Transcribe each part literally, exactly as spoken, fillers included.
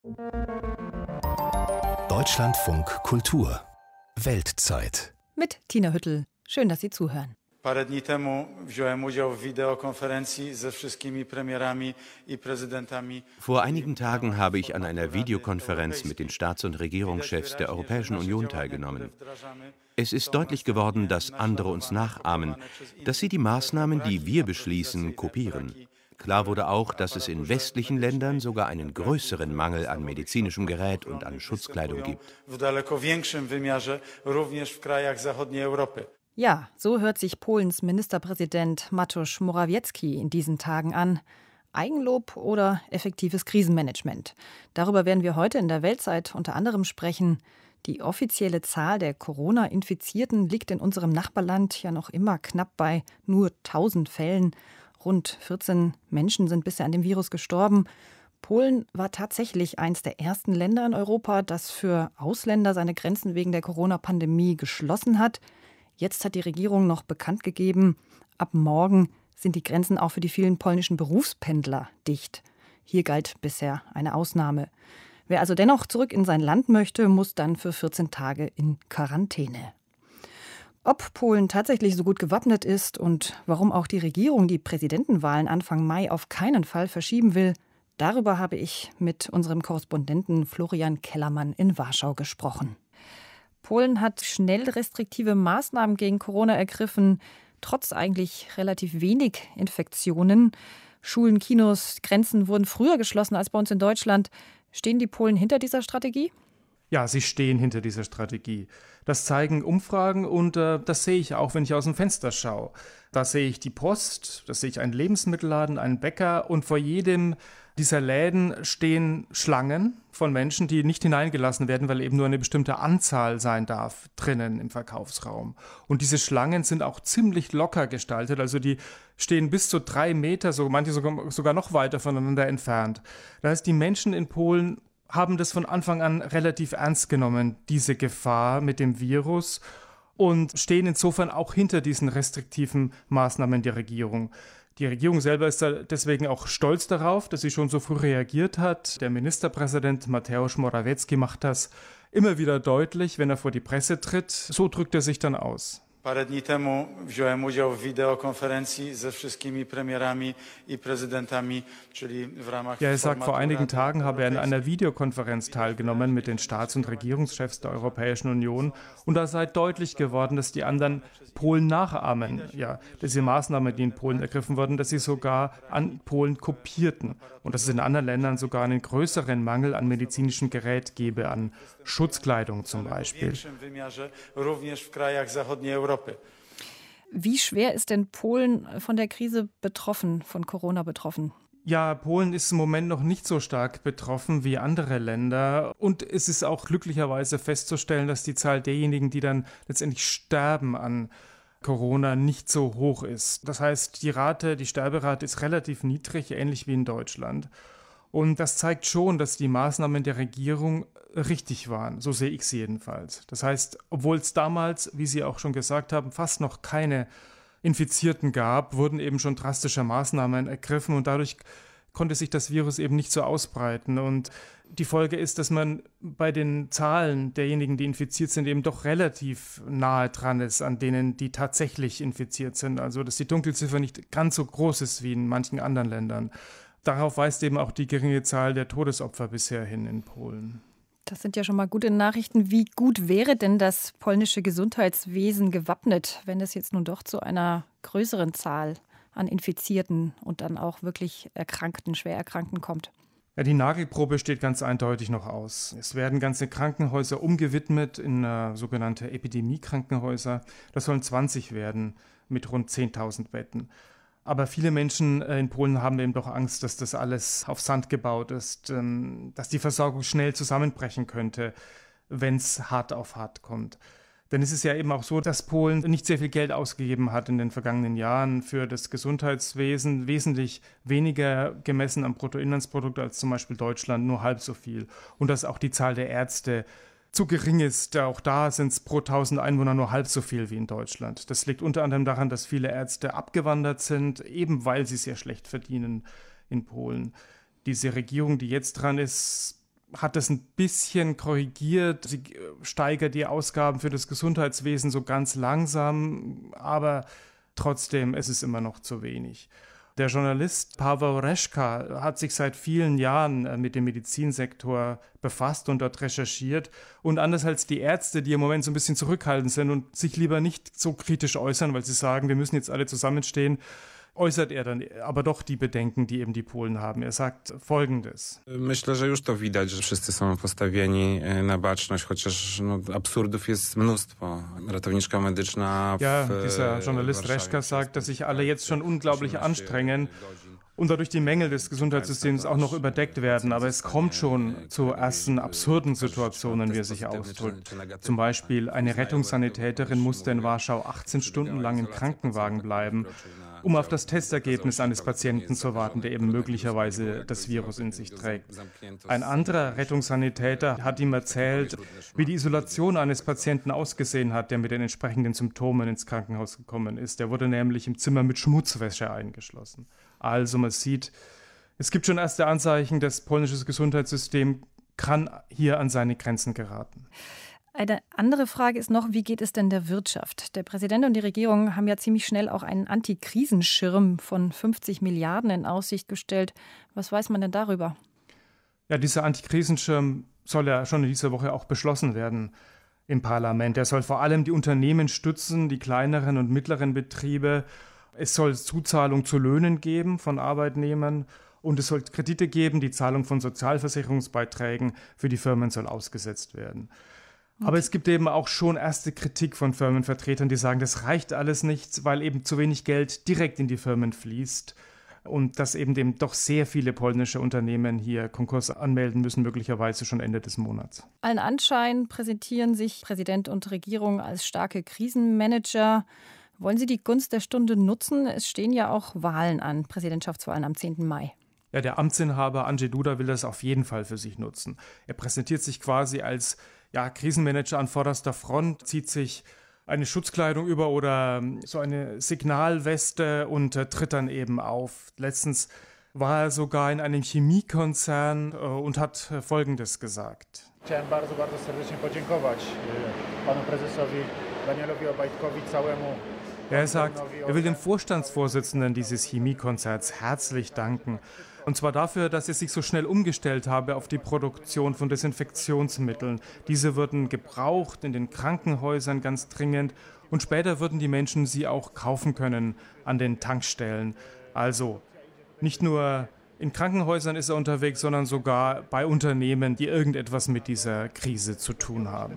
Deutschlandfunk Kultur Weltzeit mit Tina Hüttel. Schön, dass Sie zuhören. Parę dni temu wziąłem udział w wideokonferencji ze wszystkimi premierami i prezydentami. Vor einigen Tagen habe ich an einer Videokonferenz mit den Staats- und Regierungschefs der Europäischen Union teilgenommen. Es ist deutlich geworden, dass andere uns nachahmen, dass sie die Maßnahmen, die wir beschließen, kopieren. Klar wurde auch, dass es in westlichen Ländern sogar einen größeren Mangel an medizinischem Gerät und an Schutzkleidung gibt. W daleko większym wymiarze również w krajach zachodniej Europy. Ja, so hört sich Polens Ministerpräsident Mateusz Morawiecki in diesen Tagen an. Eigenlob oder effektives Krisenmanagement? Darüber werden wir heute in der Weltzeit unter anderem sprechen. Die offizielle Zahl der Corona-Infizierten liegt in unserem Nachbarland ja noch immer knapp bei nur tausend Fällen. Rund vierzehn Menschen sind bisher an dem Virus gestorben. Polen war tatsächlich eines der ersten Länder in Europa, das für Ausländer seine Grenzen wegen der Corona-Pandemie geschlossen hat. Jetzt hat die Regierung noch bekannt gegeben, ab morgen sind die Grenzen auch für die vielen polnischen Berufspendler dicht. Hier galt bisher eine Ausnahme. Wer also dennoch zurück in sein Land möchte, muss dann für vierzehn Tage in Quarantäne. Ob Polen tatsächlich so gut gewappnet ist und warum auch die Regierung die Präsidentenwahlen Anfang Mai auf keinen Fall verschieben will, darüber habe ich mit unserem Korrespondenten Florian Kellermann in Warschau gesprochen. Polen hat schnell restriktive Maßnahmen gegen Corona ergriffen, trotz eigentlich relativ wenig Infektionen. Schulen, Kinos, Grenzen wurden früher geschlossen als bei uns in Deutschland. Stehen die Polen hinter dieser Strategie? Ja, sie stehen hinter dieser Strategie. Das zeigen Umfragen und äh, das sehe ich auch, wenn ich aus dem Fenster schaue. Da sehe ich die Post, da sehe ich einen Lebensmittelladen, einen Bäcker und vor jedem dieser Läden stehen Schlangen von Menschen, die nicht hineingelassen werden, weil eben nur eine bestimmte Anzahl sein darf drinnen im Verkaufsraum. Und diese Schlangen sind auch ziemlich locker gestaltet, also die stehen bis zu drei Meter, so manche sogar, sogar noch weiter voneinander entfernt. Das heißt, die Menschen in Polen haben das von Anfang an relativ ernst genommen, diese Gefahr mit dem Virus, und stehen insofern auch hinter diesen restriktiven Maßnahmen der Regierung. Die Regierung selber ist da deswegen auch stolz darauf, dass sie schon so früh reagiert hat. Der Ministerpräsident Mateusz Morawiecki macht das immer wieder deutlich, wenn er vor die Presse tritt. So drückt er sich dann aus. Parę dni temu wziąłem udział w wideokonferencji ze wszystkimi premierami i prezydentami, czyli w ramach. Ja, er sagt, vor einigen Tagen habe er an einer Videokonferenz teilgenommen mit den Staats- und Regierungschefs der Europäischen Union und da sei deutlich geworden, dass die anderen Polen nachahmen. Ja, diese Maßnahmen, die in Polen ergriffen wurden, dass sie sogar an Polen kopierten und dass es in anderen Ländern sogar einen größeren Mangel an medizinischem Gerät gebe, an Schutzkleidung zum Beispiel. Wie schwer ist denn Polen von der Krise betroffen, von Corona betroffen? Ja, Polen ist im Moment noch nicht so stark betroffen wie andere Länder. Und es ist auch glücklicherweise festzustellen, dass die Zahl derjenigen, die dann letztendlich sterben an Corona, nicht so hoch ist. Das heißt, die Rate, die Sterberate ist relativ niedrig, ähnlich wie in Deutschland. Und das zeigt schon, dass die Maßnahmen der Regierung richtig waren. So sehe ich es jedenfalls. Das heißt, obwohl es damals, wie Sie auch schon gesagt haben, fast noch keine Infizierten gab, wurden eben schon drastische Maßnahmen ergriffen und dadurch konnte sich das Virus eben nicht so ausbreiten. Und die Folge ist, dass man bei den Zahlen derjenigen, die infiziert sind, eben doch relativ nahe dran ist an denen, die tatsächlich infiziert sind. Also dass die Dunkelziffer nicht ganz so groß ist wie in manchen anderen Ländern. Darauf weist eben auch die geringe Zahl der Todesopfer bisher hin in Polen. Das sind ja schon mal gute Nachrichten. Wie gut wäre denn das polnische Gesundheitswesen gewappnet, wenn es jetzt nun doch zu einer größeren Zahl an Infizierten und dann auch wirklich Erkrankten, schwer Erkrankten kommt? Ja, die Nagelprobe steht ganz eindeutig noch aus. Es werden ganze Krankenhäuser umgewidmet in äh, sogenannte Epidemie-Krankenhäuser. Das sollen zwanzig werden mit rund zehntausend Betten. Aber viele Menschen in Polen haben eben doch Angst, dass das alles auf Sand gebaut ist, dass die Versorgung schnell zusammenbrechen könnte, wenn es hart auf hart kommt. Denn es ist ja eben auch so, dass Polen nicht sehr viel Geld ausgegeben hat in den vergangenen Jahren für das Gesundheitswesen, wesentlich weniger gemessen am Bruttoinlandsprodukt als zum Beispiel Deutschland, nur halb so viel. Und dass auch die Zahl der Ärzte zu gering ist. Auch da sind es pro tausend Einwohner nur halb so viel wie in Deutschland. Das liegt unter anderem daran, dass viele Ärzte abgewandert sind, eben weil sie sehr schlecht verdienen in Polen. Diese Regierung, die jetzt dran ist, hat das ein bisschen korrigiert. Sie steigert die Ausgaben für das Gesundheitswesen so ganz langsam, aber trotzdem, es ist immer noch zu wenig. Der Journalist Paweł Reszka hat sich seit vielen Jahren mit dem Medizinsektor befasst und dort recherchiert. Und anders als die Ärzte, die im Moment so ein bisschen zurückhaltend sind und sich lieber nicht so kritisch äußern, weil sie sagen, wir müssen jetzt alle zusammenstehen, äußert er dann aber doch die Bedenken, die eben die Polen haben. Er sagt Folgendes. Myślę, że już to widać, że wszyscy są postawieni na baczność, chociaż no, absurdów jest mnóstwo. Ratowniczka medyczna w Ja, dieser Journalist Reszka sagt, dass sich alle jetzt schon unglaublich anstrengen und dadurch die Mängel des Gesundheitssystems auch noch überdeckt werden. Aber es kommt schon zu ersten absurden Situationen, wie er sich ausdrückt. Zum Beispiel eine Rettungssanitäterin musste in Warschau achtzehn Stunden lang im Krankenwagen bleiben, um auf das Testergebnis eines Patienten zu warten, der eben möglicherweise das Virus in sich trägt. Ein anderer Rettungssanitäter hat ihm erzählt, wie die Isolation eines Patienten ausgesehen hat, der mit den entsprechenden Symptomen ins Krankenhaus gekommen ist. Der wurde nämlich im Zimmer mit Schmutzwäsche eingeschlossen. Also man sieht, es gibt schon erste Anzeichen, das polnische Gesundheitssystem kann hier an seine Grenzen geraten. Eine andere Frage ist noch, wie geht es denn der Wirtschaft? Der Präsident und die Regierung haben ja ziemlich schnell auch einen Antikrisenschirm von fünfzig Milliarden in Aussicht gestellt. Was weiß man denn darüber? Ja, dieser Antikrisenschirm soll ja schon in dieser Woche auch beschlossen werden im Parlament. Er soll vor allem die Unternehmen stützen, die kleineren und mittleren Betriebe. Es soll Zuzahlung zu Löhnen geben von Arbeitnehmern. Und es soll Kredite geben, die Zahlung von Sozialversicherungsbeiträgen für die Firmen soll ausgesetzt werden. Aber es gibt eben auch schon erste Kritik von Firmenvertretern, die sagen, das reicht alles nicht, weil eben zu wenig Geld direkt in die Firmen fließt und dass eben dem doch sehr viele polnische Unternehmen hier Konkurs anmelden müssen, möglicherweise schon Ende des Monats. Allen Anschein präsentieren sich Präsident und Regierung als starke Krisenmanager. Wollen Sie die Gunst der Stunde nutzen? Es stehen ja auch Wahlen an, Präsidentschaftswahlen am zehnten Mai. Ja, der Amtsinhaber Andrzej Duda will das auf jeden Fall für sich nutzen. Er präsentiert sich quasi als ja, Krisenmanager an vorderster Front, zieht sich eine Schutzkleidung über oder so eine Signalweste und äh, tritt dann eben auf. Letztens war er sogar in einem Chemiekonzern äh, und hat äh, Folgendes gesagt. Chciałem bardzo, bardzo serdecznie podziękować panu prezesowi Danielowi Obajtkowi, całemu. Er sagt, er will dem Vorstandsvorsitzenden dieses Chemiekonzerns herzlich danken. Und zwar dafür, dass er sich so schnell umgestellt habe auf die Produktion von Desinfektionsmitteln. Diese würden gebraucht in den Krankenhäusern ganz dringend und später würden die Menschen sie auch kaufen können an den Tankstellen. Also nicht nur in Krankenhäusern ist er unterwegs, sondern sogar bei Unternehmen, die irgendetwas mit dieser Krise zu tun haben.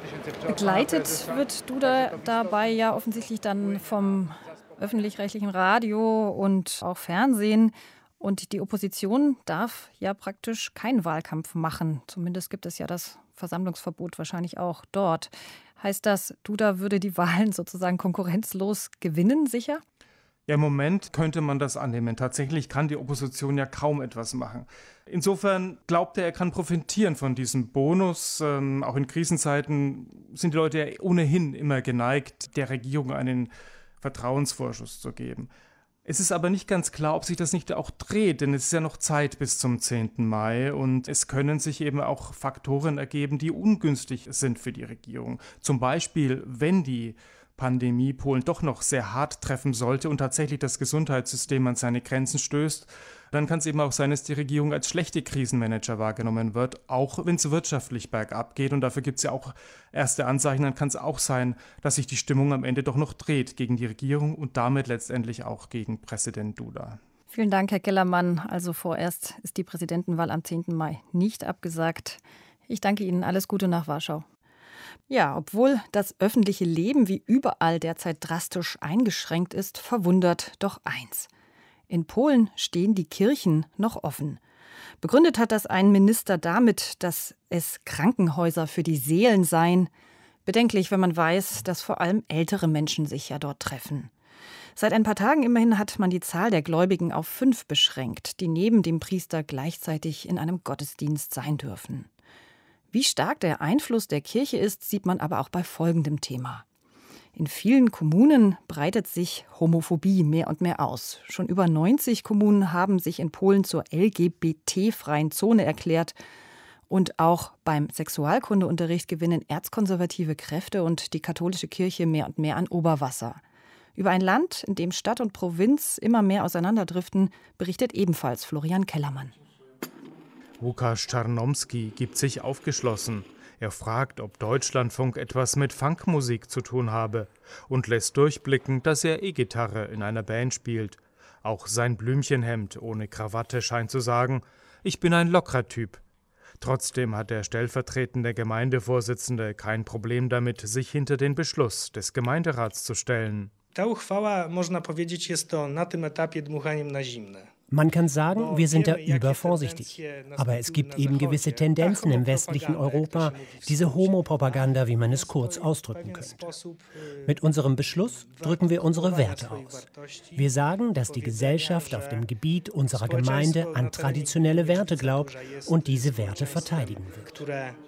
Begleitet wird Duda dabei ja offensichtlich dann vom öffentlich-rechtlichen Radio und auch Fernsehen. Und die Opposition darf ja praktisch keinen Wahlkampf machen. Zumindest gibt es ja das Versammlungsverbot wahrscheinlich auch dort. Heißt das, Duda würde die Wahlen sozusagen konkurrenzlos gewinnen, sicher? Ja, im Moment könnte man das annehmen. Tatsächlich kann die Opposition ja kaum etwas machen. Insofern glaubt er, er kann profitieren von diesem Bonus. Ähm, auch in Krisenzeiten sind die Leute ja ohnehin immer geneigt, der Regierung einen Vertrauensvorschuss zu geben. Es ist aber nicht ganz klar, ob sich das nicht auch dreht, denn es ist ja noch Zeit bis zum zehnten Mai und es können sich eben auch Faktoren ergeben, die ungünstig sind für die Regierung. Zum Beispiel, wenn die Pandemie Polen doch noch sehr hart treffen sollte und tatsächlich das Gesundheitssystem an seine Grenzen stößt, dann kann es eben auch sein, dass die Regierung als schlechte Krisenmanager wahrgenommen wird, auch wenn es wirtschaftlich bergab geht. Und dafür gibt es ja auch erste Anzeichen. Dann kann es auch sein, dass sich die Stimmung am Ende doch noch dreht gegen die Regierung und damit letztendlich auch gegen Präsident Duda. Vielen Dank, Herr Kellermann. Also vorerst ist die Präsidentenwahl am zehnten Mai nicht abgesagt. Ich danke Ihnen. Alles Gute nach Warschau. Ja, obwohl das öffentliche Leben wie überall derzeit drastisch eingeschränkt ist, verwundert doch eins. In Polen stehen die Kirchen noch offen. Begründet hat das ein Minister damit, dass es Krankenhäuser für die Seelen seien. Bedenklich, wenn man weiß, dass vor allem ältere Menschen sich ja dort treffen. Seit ein paar Tagen immerhin hat man die Zahl der Gläubigen auf fünf beschränkt, die neben dem Priester gleichzeitig in einem Gottesdienst sein dürfen. Wie stark der Einfluss der Kirche ist, sieht man aber auch bei folgendem Thema. In vielen Kommunen breitet sich Homophobie mehr und mehr aus. Schon über neunzig Kommunen haben sich in Polen zur L G B T-freien Zone erklärt. Und auch beim Sexualkundeunterricht gewinnen erzkonservative Kräfte und die katholische Kirche mehr und mehr an Oberwasser. Über ein Land, in dem Stadt und Provinz immer mehr auseinanderdriften, berichtet ebenfalls Florian Kellermann. Łukasz Czarnomski gibt sich aufgeschlossen. Er fragt, ob Deutschlandfunk etwas mit Funkmusik zu tun habe und lässt durchblicken, dass er E-Gitarre in einer Band spielt. Auch sein Blümchenhemd ohne Krawatte scheint zu sagen, ich bin ein lockerer Typ. Trotzdem hat der stellvertretende Gemeindevorsitzende kein Problem damit, sich hinter den Beschluss des Gemeinderats zu stellen. Ta uchwała, można powiedzieć, jest to na tym etapie dmuchaniem na zimne. Man kann sagen, wir sind da übervorsichtig. Aber es gibt eben gewisse Tendenzen im westlichen Europa, diese Homopropaganda, wie man es kurz ausdrücken könnte. Mit unserem Beschluss drücken wir unsere Werte aus. Wir sagen, dass die Gesellschaft auf dem Gebiet unserer Gemeinde an traditionelle Werte glaubt und diese Werte verteidigen wird.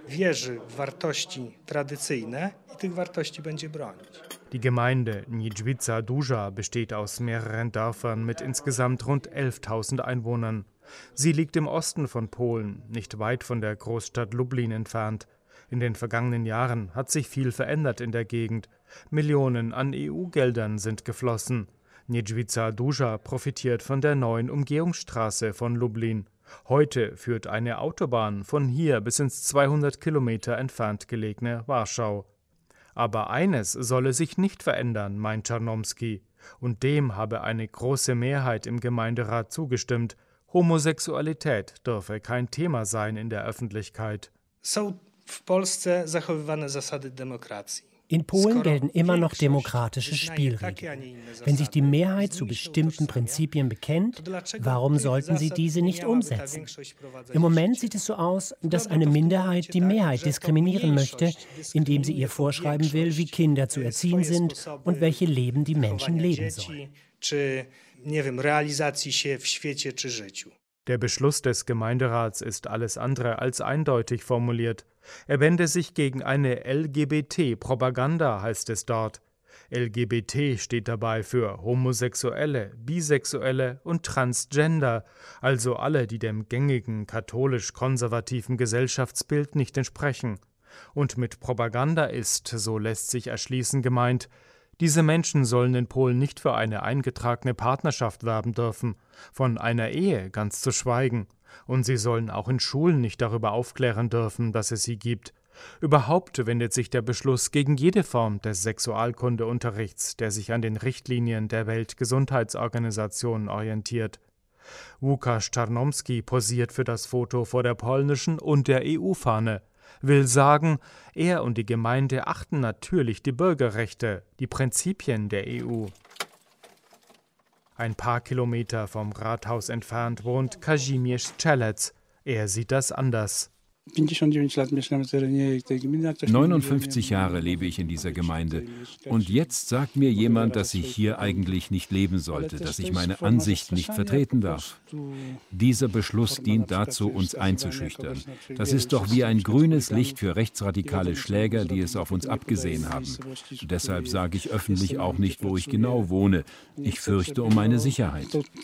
Die Gemeinde Niedźwica Duża besteht aus mehreren Dörfern mit insgesamt rund elftausend Einwohnern. Sie liegt im Osten von Polen, nicht weit von der Großstadt Lublin entfernt. In den vergangenen Jahren hat sich viel verändert in der Gegend. Millionen an E U-Geldern sind geflossen. Niedźwica Duża profitiert von der neuen Umgehungsstraße von Lublin. Heute führt eine Autobahn von hier bis ins zweihundert Kilometer entfernt gelegene Warschau. Aber eines solle sich nicht verändern, meint Czarnomski. Und dem habe eine große Mehrheit im Gemeinderat zugestimmt. Homosexualität dürfe kein Thema sein in der Öffentlichkeit. Są w Polsce zachowywane zasady demokracji. In Polen gelten immer noch demokratische Spielregeln. Wenn sich die Mehrheit zu bestimmten Prinzipien bekennt, warum sollten sie diese nicht umsetzen? Im Moment sieht es so aus, dass eine Minderheit die Mehrheit diskriminieren möchte, indem sie ihr vorschreiben will, wie Kinder zu erziehen sind und welche Leben die Menschen leben sollen. Der Beschluss des Gemeinderats ist alles andere als eindeutig formuliert. Er wende sich gegen eine L G B T-Propaganda, heißt es dort. L G B T steht dabei für Homosexuelle, Bisexuelle und Transgender, also alle, die dem gängigen katholisch-konservativen Gesellschaftsbild nicht entsprechen. Und mit Propaganda ist, so lässt sich erschließen, gemeint, diese Menschen sollen in Polen nicht für eine eingetragene Partnerschaft werben dürfen, von einer Ehe ganz zu schweigen. Und sie sollen auch in Schulen nicht darüber aufklären dürfen, dass es sie gibt. Überhaupt wendet sich der Beschluss gegen jede Form des Sexualkundeunterrichts, der sich an den Richtlinien der Weltgesundheitsorganisation orientiert. Łukasz Czarnomski posiert für das Foto vor der polnischen und der E U-Fahne, will sagen, er und die Gemeinde achten natürlich die Bürgerrechte, die Prinzipien der E U. Ein paar Kilometer vom Rathaus entfernt wohnt Kazimierz Czelec. Er sieht das anders. neunundfünfzig Jahre lebe ich in dieser Gemeinde. Und jetzt sagt mir jemand, dass ich hier eigentlich nicht leben sollte, dass ich meine Ansicht nicht vertreten darf. Dieser Beschluss dient dazu, uns einzuschüchtern. Das ist doch wie ein grünes Licht für rechtsradikale Schläger, die es auf uns abgesehen haben. Deshalb sage ich öffentlich auch nicht, wo ich genau wohne. Ich fürchte um meine Sicherheit.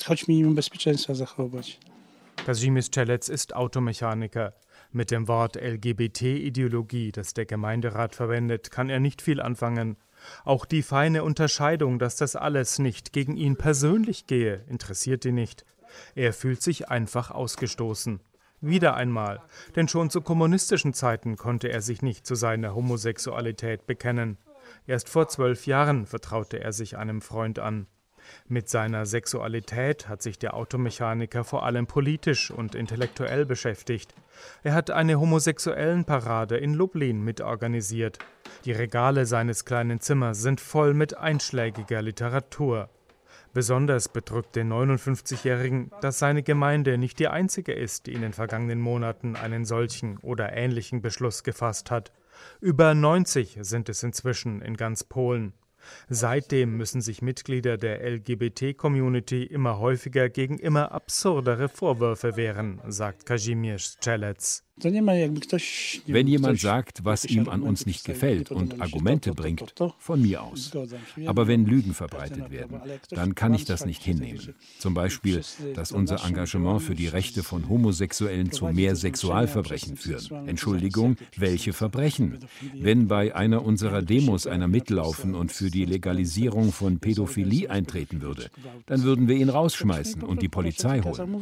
Kazimierz Czelec ist Automechaniker. Mit dem Wort L G B T-Ideologie, das der Gemeinderat verwendet, kann er nicht viel anfangen. Auch die feine Unterscheidung, dass das alles nicht gegen ihn persönlich gehe, interessiert ihn nicht. Er fühlt sich einfach ausgestoßen. Wieder einmal, denn schon zu kommunistischen Zeiten konnte er sich nicht zu seiner Homosexualität bekennen. Erst vor zwölf Jahren vertraute er sich einem Freund an. Mit seiner Sexualität hat sich der Automechaniker vor allem politisch und intellektuell beschäftigt. Er hat eine Homosexuellenparade in Lublin mitorganisiert. Die Regale seines kleinen Zimmers sind voll mit einschlägiger Literatur. Besonders bedrückt den neunundfünfzigjährigen, dass seine Gemeinde nicht die einzige ist, die in den vergangenen Monaten einen solchen oder ähnlichen Beschluss gefasst hat. Über neunzig sind es inzwischen in ganz Polen. Seitdem müssen sich Mitglieder der L G B T-Community immer häufiger gegen immer absurdere Vorwürfe wehren, sagt Kazimierz Czelec. Wenn jemand sagt, was ihm an uns nicht gefällt und Argumente bringt, von mir aus. Aber wenn Lügen verbreitet werden, dann kann ich das nicht hinnehmen. Zum Beispiel, dass unser Engagement für die Rechte von Homosexuellen zu mehr Sexualverbrechen führt. Entschuldigung, welche Verbrechen? Wenn bei einer unserer Demos einer mitlaufen und für die Legalisierung von Pädophilie eintreten würde, dann würden wir ihn rausschmeißen und die Polizei holen.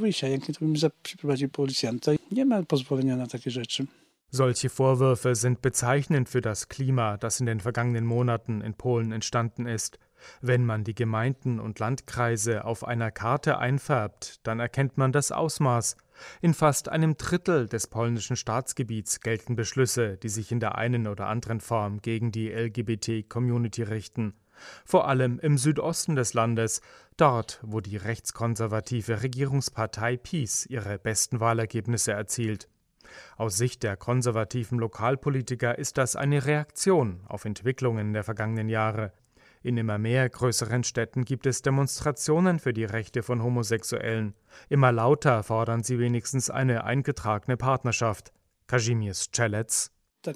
Solche Vorwürfe sind bezeichnend für das Klima, das in den vergangenen Monaten in Polen entstanden ist. Wenn man die Gemeinden und Landkreise auf einer Karte einfärbt, dann erkennt man das Ausmaß. In fast einem Drittel des polnischen Staatsgebiets gelten Beschlüsse, die sich in der einen oder anderen Form gegen die L G B T-Community richten. Vor allem im Südosten des Landes, dort, wo die rechtskonservative Regierungspartei PiS ihre besten Wahlergebnisse erzielt. Aus Sicht der konservativen Lokalpolitiker ist das eine Reaktion auf Entwicklungen der vergangenen Jahre. In immer mehr größeren Städten gibt es Demonstrationen für die Rechte von Homosexuellen. Immer lauter fordern sie wenigstens eine eingetragene Partnerschaft. Kazimierz Strzelec.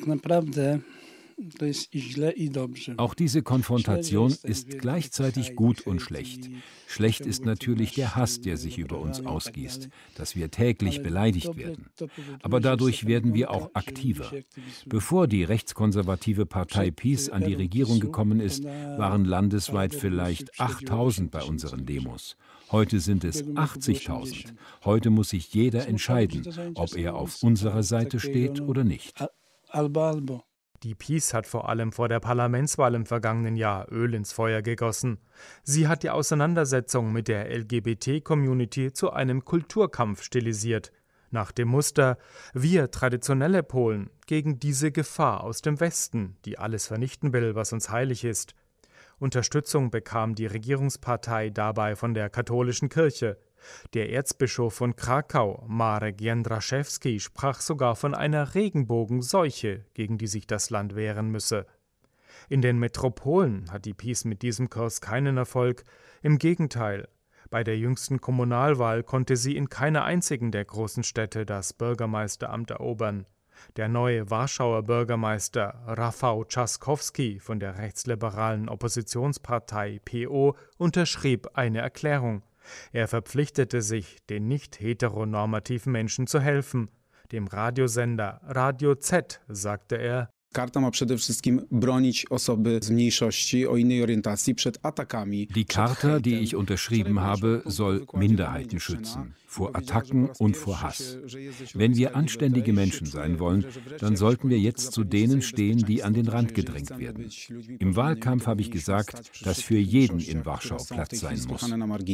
Auch diese Konfrontation ist gleichzeitig gut und schlecht. Schlecht ist natürlich der Hass, der sich über uns ausgießt, dass wir täglich beleidigt werden. Aber dadurch werden wir auch aktiver. Bevor die rechtskonservative Partei PiS an die Regierung gekommen ist, waren landesweit vielleicht achttausend bei unseren Demos. Heute sind es achtzigtausend. Heute muss sich jeder entscheiden, ob er auf unserer Seite steht oder nicht. Die PiS hat vor allem vor der Parlamentswahl im vergangenen Jahr Öl ins Feuer gegossen. Sie hat die Auseinandersetzung mit der L G B T-Community zu einem Kulturkampf stilisiert. Nach dem Muster „Wir traditionelle Polen gegen diese Gefahr aus dem Westen, die alles vernichten will, was uns heilig ist." Unterstützung bekam die Regierungspartei dabei von der katholischen Kirche. Der Erzbischof von Krakau, Marek Jędraszewski, sprach sogar von einer Regenbogenseuche, gegen die sich das Land wehren müsse. In den Metropolen hat die PiS mit diesem Kurs keinen Erfolg. Im Gegenteil, bei der jüngsten Kommunalwahl konnte sie in keiner einzigen der großen Städte das Bürgermeisteramt erobern. Der neue Warschauer Bürgermeister Rafał Trzaskowski von der rechtsliberalen Oppositionspartei P O unterschrieb eine Erklärung. Er verpflichtete sich, den nicht heteronormativen Menschen zu helfen. Dem Radiosender Radio Z sagte er: Karta ma przede wszystkim bronić osoby z mniejszości o innej orientacji przed atakami. Die Charta, die ich unterschrieben habe, soll Minderheiten schützen, vor Attacken und vor Hass. Wenn wir anständige Menschen sein wollen, dann sollten wir jetzt zu denen stehen, die an den Rand gedrängt werden. Im Wahlkampf habe ich gesagt, dass für jeden in Warschau Platz sein muss.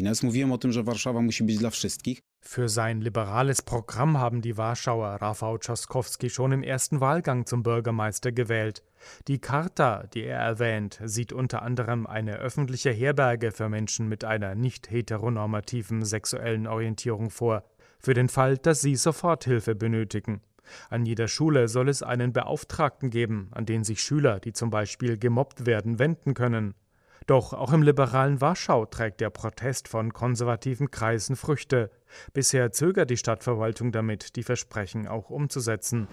Für sein liberales Programm haben die Warschauer Rafał Trzaskowski schon im ersten Wahlgang zum Bürgermeister gewählt. Die Charta, die er erwähnt, sieht unter anderem eine öffentliche Herberge für Menschen mit einer nicht heteronormativen sexuellen Orientierung vor, für den Fall, dass sie Soforthilfe benötigen. An jeder Schule soll es einen Beauftragten geben, an den sich Schüler, die zum Beispiel gemobbt werden, wenden können. Doch auch im liberalen Warschau trägt der Protest von konservativen Kreisen Früchte. Bisher zögert die Stadtverwaltung damit, die Versprechen auch umzusetzen.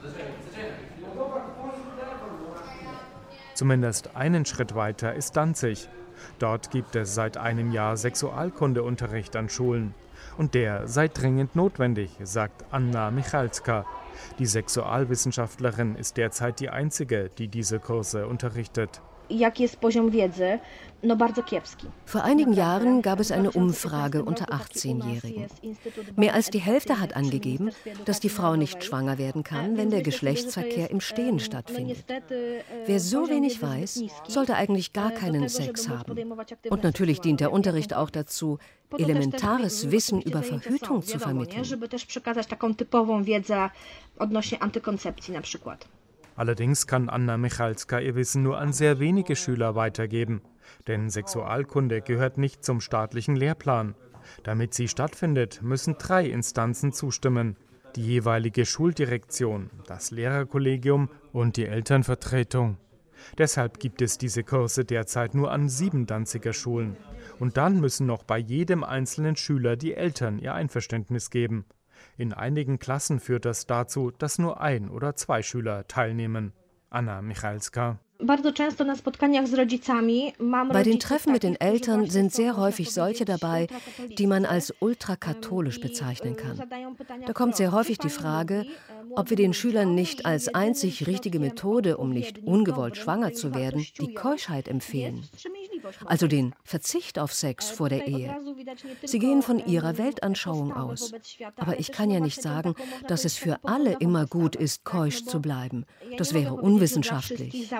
Zumindest einen Schritt weiter ist Danzig. Dort gibt es seit einem Jahr Sexualkundeunterricht an Schulen. Und der sei dringend notwendig, sagt Anna Michalska. Die Sexualwissenschaftlerin ist derzeit die einzige, die diese Kurse unterrichtet. Vor einigen Jahren gab es eine Umfrage unter achtzehnjährigen. Mehr als die Hälfte hat angegeben, dass die Frau nicht schwanger werden kann, wenn der Geschlechtsverkehr im Stehen stattfindet. Wer so wenig weiß, sollte eigentlich gar keinen Sex haben. Und natürlich dient der Unterricht auch dazu, elementares Wissen über Verhütung zu vermitteln. Allerdings kann Anna Michalska ihr Wissen nur an sehr wenige Schüler weitergeben. Denn Sexualkunde gehört nicht zum staatlichen Lehrplan. Damit sie stattfindet, müssen drei Instanzen zustimmen: die jeweilige Schuldirektion, das Lehrerkollegium und die Elternvertretung. Deshalb gibt es diese Kurse derzeit nur an sieben Danziger Schulen. Und dann müssen noch bei jedem einzelnen Schüler die Eltern ihr Einverständnis geben. In einigen Klassen führt das dazu, dass nur ein oder zwei Schüler teilnehmen. Anna Michalska. Bei den Treffen mit den Eltern sind sehr häufig solche dabei, die man als ultrakatholisch bezeichnen kann. Da kommt sehr häufig die Frage, ob wir den Schülern nicht als einzig richtige Methode, um nicht ungewollt schwanger zu werden, die Keuschheit empfehlen. Also den Verzicht auf Sex vor der Ehe. Sie gehen von ihrer Weltanschauung aus. Aber ich kann ja nicht sagen, dass es für alle immer gut ist, keusch zu bleiben. Das wäre unwissenschaftlich.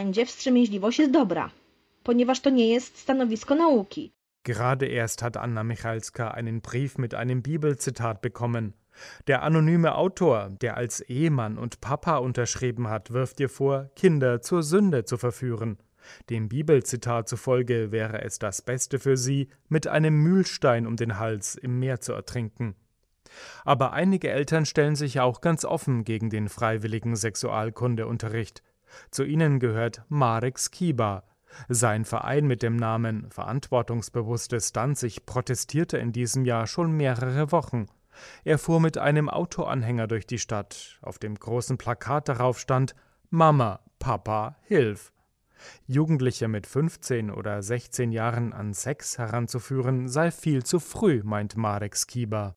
Gerade erst hat Anna Michalska einen Brief mit einem Bibelzitat bekommen. Der anonyme Autor, der als Ehemann und Papa unterschrieben hat, wirft ihr vor, Kinder zur Sünde zu verführen. Dem Bibelzitat zufolge wäre es das Beste für sie, mit einem Mühlstein um den Hals im Meer zu ertrinken. Aber einige Eltern stellen sich auch ganz offen gegen den freiwilligen Sexualkundeunterricht. Zu ihnen gehört Marek Skiba. Sein Verein mit dem Namen Verantwortungsbewusstes Danzig protestierte in diesem Jahr schon mehrere Wochen. Er fuhr mit einem Autoanhänger durch die Stadt. Auf dem großen Plakat darauf stand: Mama, Papa, hilf! Jugendliche mit fünfzehn oder sechzehn Jahren an Sex heranzuführen, sei viel zu früh, meint Marek Skiba.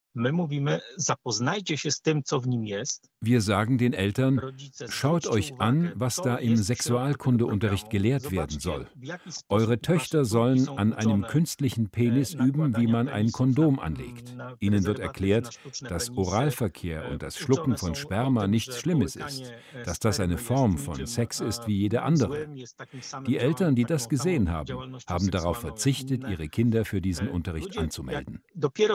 Wir sagen den Eltern, schaut euch an, was da im Sexualkundeunterricht gelehrt werden soll. Eure Töchter sollen an einem künstlichen Penis üben, wie man ein Kondom anlegt. Ihnen wird erklärt, dass Oralverkehr und das Schlucken von Sperma nichts Schlimmes ist, dass das eine Form von Sex ist wie jede andere. Die Eltern, die das gesehen haben, haben darauf verzichtet, ihre Kinder für diesen Unterricht anzumelden.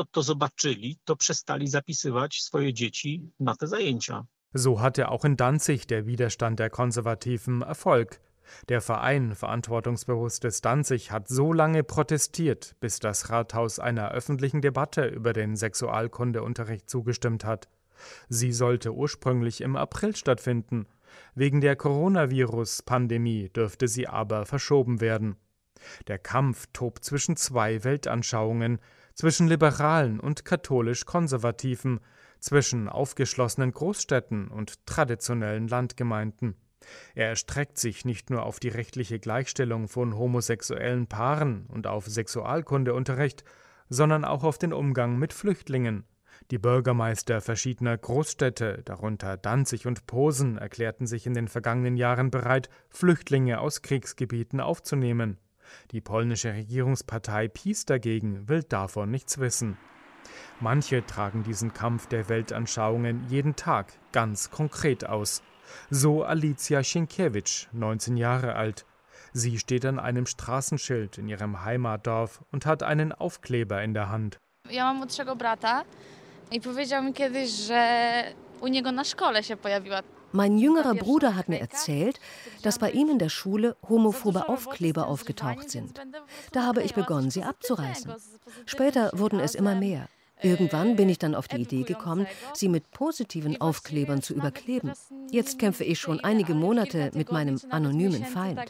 So hatte auch in Danzig der Widerstand der Konservativen Erfolg. Der Verein Verantwortungsbewusstes Danzig hat so lange protestiert, bis das Rathaus einer öffentlichen Debatte über den Sexualkundeunterricht zugestimmt hat. Sie sollte ursprünglich im April stattfinden. Wegen der Coronavirus-Pandemie dürfte sie aber verschoben werden. Der Kampf tobt zwischen zwei Weltanschauungen, zwischen Liberalen und katholisch-Konservativen, zwischen aufgeschlossenen Großstädten und traditionellen Landgemeinden. Er erstreckt sich nicht nur auf die rechtliche Gleichstellung von homosexuellen Paaren und auf Sexualkundeunterricht, sondern auch auf den Umgang mit Flüchtlingen. Die Bürgermeister verschiedener Großstädte, darunter Danzig und Posen, erklärten sich in den vergangenen Jahren bereit, Flüchtlinge aus Kriegsgebieten aufzunehmen. Die polnische Regierungspartei PiS dagegen will davon nichts wissen. Manche tragen diesen Kampf der Weltanschauungen jeden Tag ganz konkret aus. So Alicja Sienkiewicz, neunzehn Jahre alt. Sie steht an einem Straßenschild in ihrem Heimatdorf und hat einen Aufkleber in der Hand. Ja mam młodszego brata i powiedział mi kiedyś, że u niego na szkole się pojawiła. Mein jüngerer Bruder hat mir erzählt, dass bei ihm in der Schule homophobe Aufkleber aufgetaucht sind. Da habe ich begonnen, sie abzureißen. Später wurden es immer mehr. Irgendwann bin ich dann auf die Idee gekommen, sie mit positiven Aufklebern zu überkleben. Jetzt kämpfe ich schon einige Monate mit meinem anonymen Feind.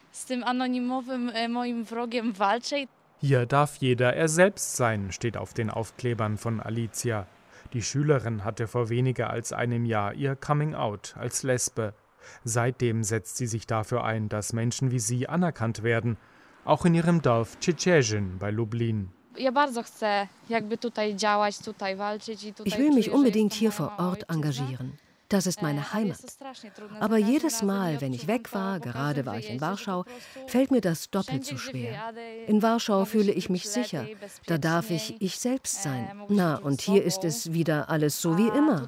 Hier darf jeder er selbst sein, steht auf den Aufklebern von Alicja. Die Schülerin hatte vor weniger als einem Jahr ihr Coming-out als Lesbe. Seitdem setzt sie sich dafür ein, dass Menschen wie sie anerkannt werden, auch in ihrem Dorf Ciecierzyn bei Lublin. Ich will mich unbedingt hier vor Ort engagieren. Das ist meine Heimat. Aber jedes Mal, wenn ich weg war, gerade war ich in Warschau, fällt mir das doppelt so schwer. In Warschau fühle ich mich sicher. Da darf ich ich selbst sein. Na, und hier ist es wieder alles so wie immer.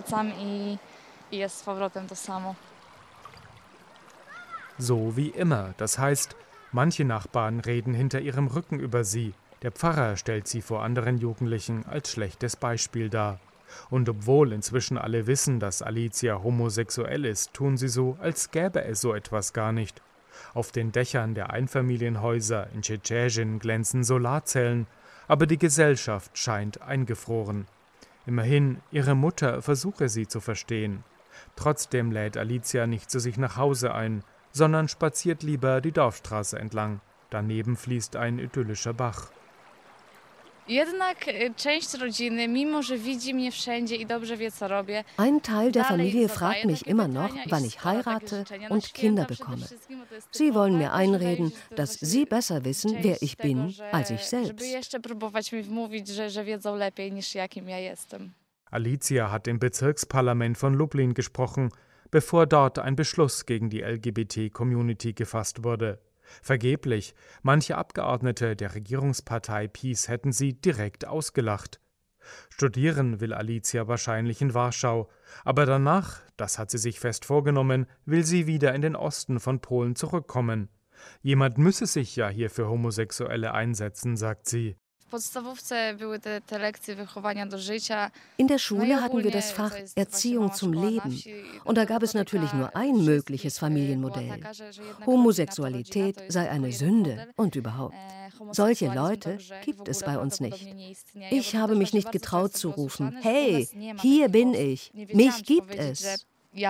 So wie immer. Das heißt, manche Nachbarn reden hinter ihrem Rücken über sie. Der Pfarrer stellt sie vor anderen Jugendlichen als schlechtes Beispiel dar. Und obwohl inzwischen alle wissen, dass Alicja homosexuell ist, tun sie so, als gäbe es so etwas gar nicht. Auf den Dächern der Einfamilienhäuser in Ciecierzyn glänzen Solarzellen, aber die Gesellschaft scheint eingefroren. Immerhin, ihre Mutter versuche sie zu verstehen. Trotzdem lädt Alicja nicht zu sich nach Hause ein, sondern spaziert lieber die Dorfstraße entlang. Daneben fließt ein idyllischer Bach. Ein Teil der Familie fragt mich immer noch, wann ich heirate und Kinder bekomme. Sie wollen mir einreden, dass sie besser wissen, wer ich bin, als ich selbst. Alicja hat im Bezirksparlament von Lublin gesprochen, bevor dort ein Beschluss gegen die L G B T-Community gefasst wurde. Vergeblich, manche Abgeordnete der Regierungspartei PiS hätten sie direkt ausgelacht. Studieren will Alicja wahrscheinlich in Warschau, aber danach, das hat sie sich fest vorgenommen, will sie wieder in den Osten von Polen zurückkommen. Jemand müsse sich ja hier für Homosexuelle einsetzen, sagt sie. In der Schule hatten wir das Fach Erziehung zum Leben. Und da gab es natürlich nur ein mögliches Familienmodell. Homosexualität sei eine Sünde und überhaupt. Solche Leute gibt es bei uns nicht. Ich habe mich nicht getraut zu rufen, hey, hier bin ich, mich gibt es.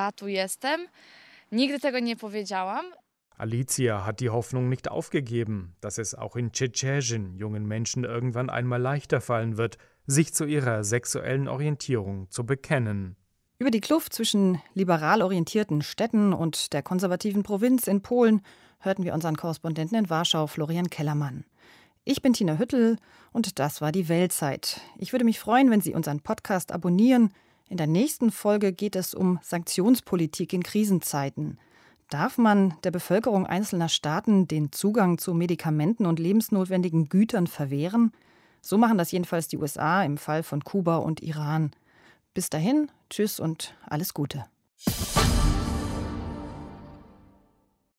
Alicja hat die Hoffnung nicht aufgegeben, dass es auch in Tschetschenien jungen Menschen irgendwann einmal leichter fallen wird, sich zu ihrer sexuellen Orientierung zu bekennen. Über die Kluft zwischen liberal orientierten Städten und der konservativen Provinz in Polen hörten wir unseren Korrespondenten in Warschau, Florian Kellermann. Ich bin Tina Hüttel und das war die Weltzeit. Ich würde mich freuen, wenn Sie unseren Podcast abonnieren. In der nächsten Folge geht es um Sanktionspolitik in Krisenzeiten. Darf man der Bevölkerung einzelner Staaten den Zugang zu Medikamenten und lebensnotwendigen Gütern verwehren? So machen das jedenfalls die U S A im Fall von Kuba und Iran. Bis dahin, tschüss und alles Gute.